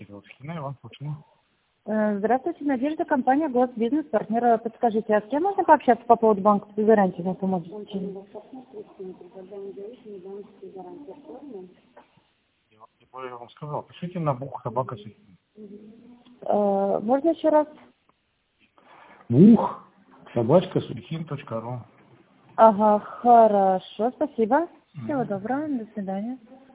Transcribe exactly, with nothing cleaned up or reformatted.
Переводскина, Иван Кучин. Э, Здравствуйте, Надежда, компания Госбизнес, партнер. Подскажите, а с кем можно пообщаться по поводу банковской гарантии? Вы поможете? Я вам тем более вам сказал, пишите на бух собака Сахин. Э, Можно еще раз? Бух собачка сухин точка ру. Ага, хорошо, спасибо. Всего доброго, до свидания.